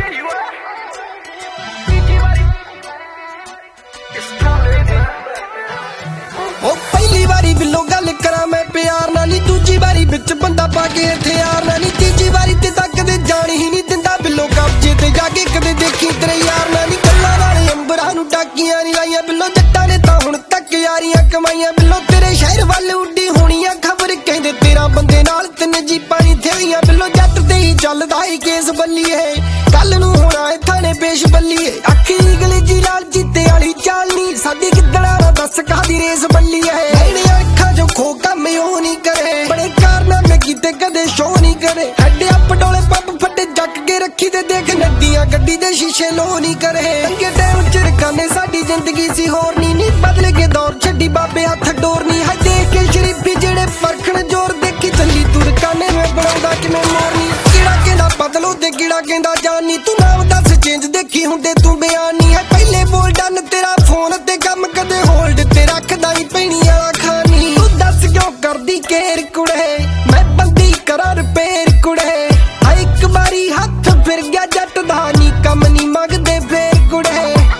पहली बारी बिलो गल करा मैं प्यार नाल नी, दूजी बारी बिच बंदा पाके हथियार नाल नी, तीजी बारी ते तक कदे जान ही नहीं दिंदा बिलो कब्जे ते जाके कदे देखी तेरे यार नाल नी। गल्लां वाले अंबरां नूं टाकियां नी लाइयां बिलो, जट्टां ने तां हुण तक यारियां कमाईयां बिलो, तेरे शहर वल उड्डी होनी आ खबर कहंदे तेरा बंदे नाल तिन जीपां नी थेइयां बिलो, जट ते ही चलदा ही केस बल्लीए कल नूं होना ए थाने पेश बल्लीए। अखी गलेजी लाल जीते वाली चाल नी साडी किदड़ा ना दस कादी रेस बल्लीए, अखा जो खो कम ओ नहीं करे, बड़े कारनामे कीते कदे शो नहीं करे, हेड अप डोले पंप फटे जक के रखी ते देख नदियां गड्डी दे शीशे लो नहीं करे। अंगे टाइम चिरकाने साडी जिंदगी सी होर नी बदल के दौर छड्डी बाबे हथ डोर नी है, देख के शरीफी जेड़े परखण जोर देखी चली तुर काने में बनाउंदा किवें मोरनी, कीड़ा कहंदा बदलो ते कीड़ा कहंदा जानी, तू नाम दस चेंज देखी हुंदे तू बयान नी है, पहले बोल डन तेरा फोन ते कम कदे होल्ड ते रखदा ही पैणी वाला खानी, तू दस क्यों करदी केर कुड़े मैं बंदी करा रिपेयर कुड़े, एक बारी हथ फिर गया जट दा नी कम नी मंगदे फेर कुड़े।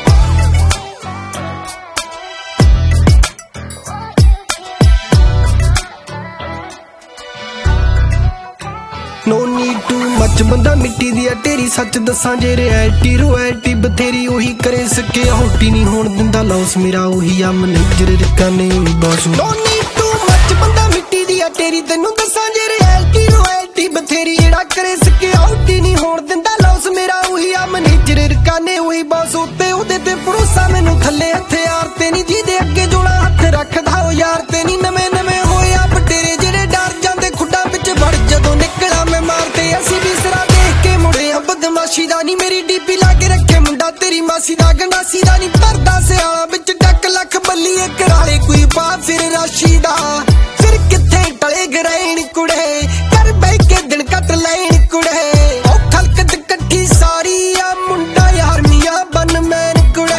नो नीड टू मच बंदा मिट्टी दी ढेरी, सच दसां जे रियलिटी रोयल्टी बथेरी ओही करे सके होटी नहीं होण दिंदा लॉस मेरा ओही आ मैनेजर रिकाने boss. No need to much बंदा मिट्टी दी ढेरी, तैनूं दसां जे रियलिटी रोयल्टी बथेरी जेड़ा करे सके होटी नहीं होण दिंदा लॉस मेरा ओही आ मैनेजर रिकाने ओही बॉस। उत्ते ओहदे ते भरोसा मैनूं थल्ले हथियार ते नहीं, जिहदे अगे जोड़ा हथ रखदा ओ यार ते नहीं, नवें नवें होए आ बटेरे जेड़े डर जांदे खुड्डां विच वड़ जदों निकला मैं मारते असीं भी सिरा देख के मुड़े आ बदमाशी दा नी, मेरी डीपी ला के रखे मुंडा तेरी मासी दा गंडासी दा नी, भरदा सियाला विच डक लख बल्लीए कराले कोई पा फिर राशि दा, फिर किथे टले गरैण कुड़े कर बह के दिन कट लैण कुड़े, ओ खलकत कट्ठी सारी आ मुंडा यार मियां बन मैन कुड़े।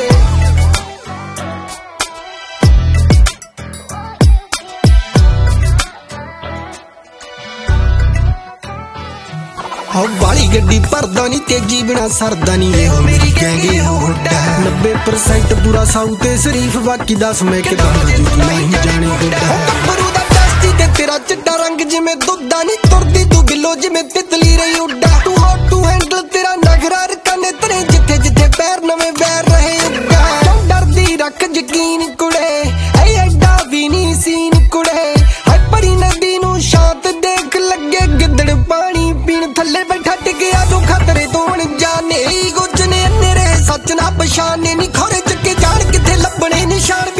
वाली गड्डी भरदा नी तेजी बिना सरदा नी, एहो मेरी गैंगे हो हुड्डा 90% पूरा साऊ ते शरीफ, बाकी 10 मैं कि नहीं जाने गुड्डा, गब्बरू दा दस्ती ते तेरा चिट्टा रंग जिवें दुद्धा नी, तुरदी तू बिलो जिवें तितली रही उड्डा, तू हॉट टू हैंडल तेरा नखरा रकाने तने जिथे जिथे पैर नवें बैर रहे उड्डा, क्यों डरदी रख यकीन कुड़े एडा भी नी सीन कुड़े, हाय परी नदी नूं शांत देख लगे गिद्दड़ पानी पीण थल्ले बैठा टिकिया जो खतरे तो जाने कुछ ने नेरे सच ना पछाने नी, खोरे चके जान किथे लभणे निशान।